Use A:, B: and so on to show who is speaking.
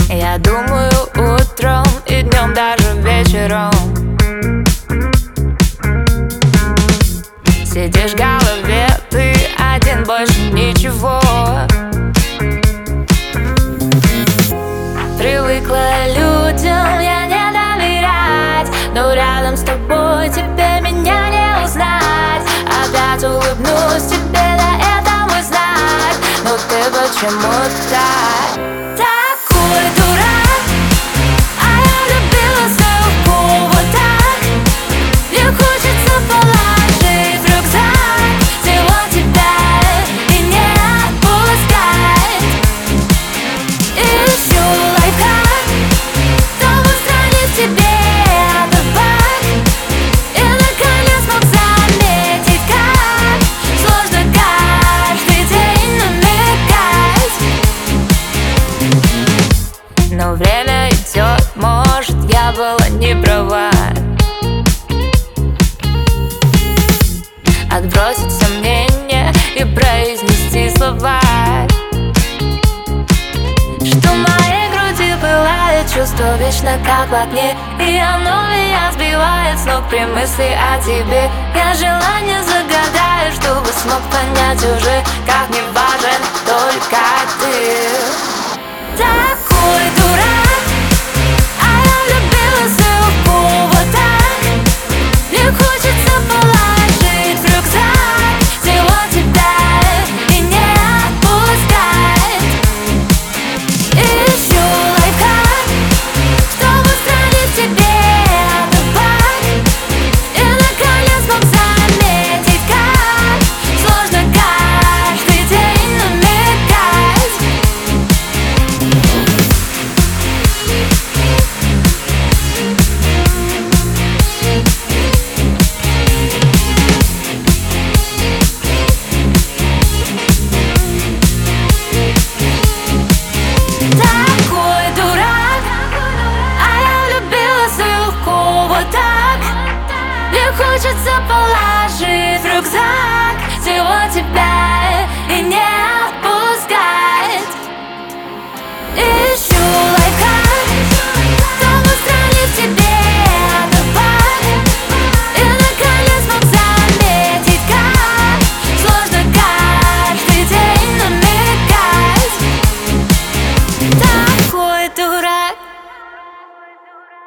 A: Я думаю утром и днем, даже вечером. Сидишь в голове, ты один, больше ничего. Привыкла людям я не доверять, но рядом с тобой теперь меня не узнать. Опять улыбнусь тебе, да это мой знак. Но ты почему так? Такой дурак, а я любила свою вот так. Мне хочется положить в рюкзак всего тебя и не отпускать. Ищу лайфхак, чтобы устранить тебе табак. И наконец мог заметить, как сложно каждый день намекать. Но время идет, может, я была не права. Отбросить сомнения и произнести слова, что в моей груди пылает чувство вечно как в огне, и оно меня сбивает с ног при мысли о тебе. Я желание загадаю, чтобы смог понять уже, как не важен только ты. Такой дурак, а я любила свою вот так. Мне хочется положить в рюкзак всего тебя и не отпускать. Ищу лайфхак, чтобы устранить тебе табак. И наконец мог заметить, как сложно каждый день намекать. Такой дурак, а я любила свою вот так. Мне хочется положить в рюкзак всего тебя